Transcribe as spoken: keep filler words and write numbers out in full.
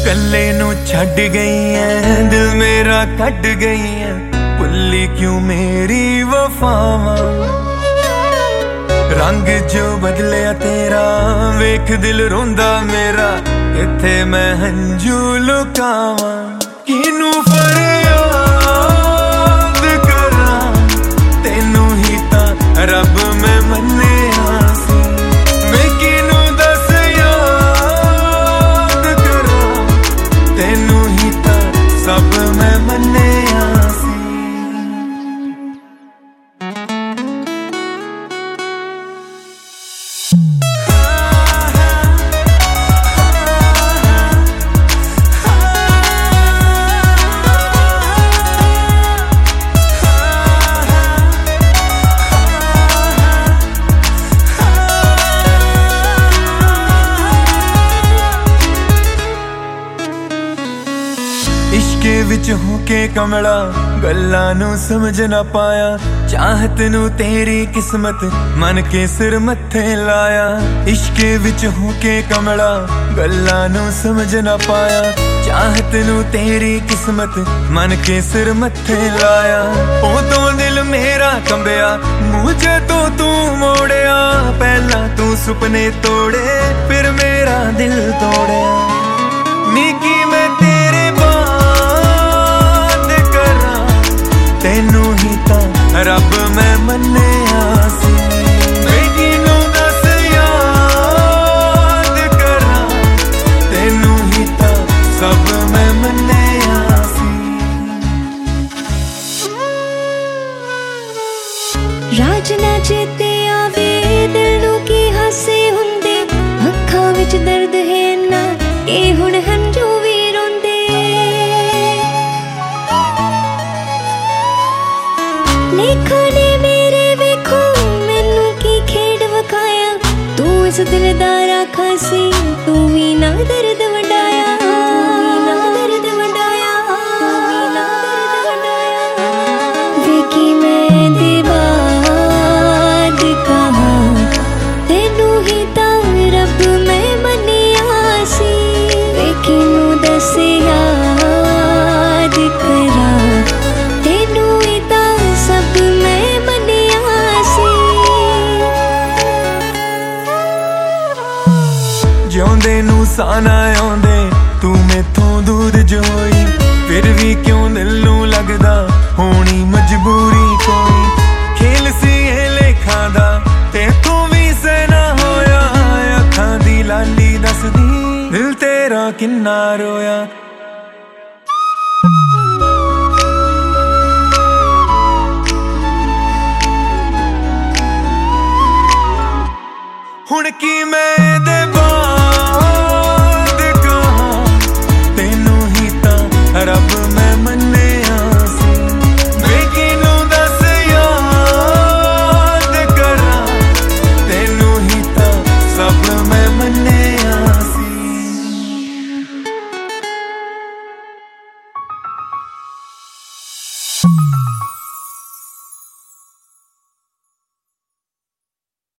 कल्ले नू छड़ गई है, दिल मेरा कट गई है, भुल्ली क्यों मेरी वफावां। रंग जो बदलिया तेरा वेख दिल रोंदा मेरा, इत्थे मैं हंजू लुकावां। किनू फरियाद करां, तेनू ही तां रब मैं मन्निया सी। मैं किनू दस याद करां, तेनू ही तां सब मैं मन्निया सी। इश्के विच हूं के कमला, गल्लां नू समझ ना पाया। चाहत नू तेरी किस्मत मन के सिर मत्थे लाया। इश्के विच हूं के कमला, गल्लां नू समझ ना पाया। चाहत नू तेरी किस्मत मन के सिर मत्थे लाया। ओ तो दिल मेरा कंबिया, मुझे तो तू मोड़िया। पहला तू सुपने तोड़े, फिर मेरा दिल तोड़िया। निकी मैं तेरे तेनू ही तां रब मैं मन्निया सी। मैं किनू दस याद करां, तेनू ही तां सब मैं मन्निया सी। राज ना चेते आवे दिल नू की हासे हुंदे, अखां विच दर्द है ना ए हुण हंजू वी रोंदे। लेखा ने मेरे वेखो मैनू की खेड वखाया। तू इस दिलदारा खासी, तू ही ना दर्द वंडाया। दर्द वंडाया, वेखी मैं दे बाद कहां, तेनू ही तां रब मैं मन्निया सी। वेखी नू दस याद करां, तेनू ही तां सब मैं मन्निया सी। जिउंदे नू साना आउंदे तू मैथों दूर जो होई, फिर भी क्यों दिल नू लगदा होनी मजबूरी कोई। खेल सी ए लेखां दा तेथों भी सहना होया। अखां दी लाली दसदी दिल तेरा किन्ना रोया। हुण की मैं दे बाद कहां, तेनू ही तां रब मैं मन्निया सी। मैं किनू दस याद करां, तेनू ही तां सब मैं मन्निया सी।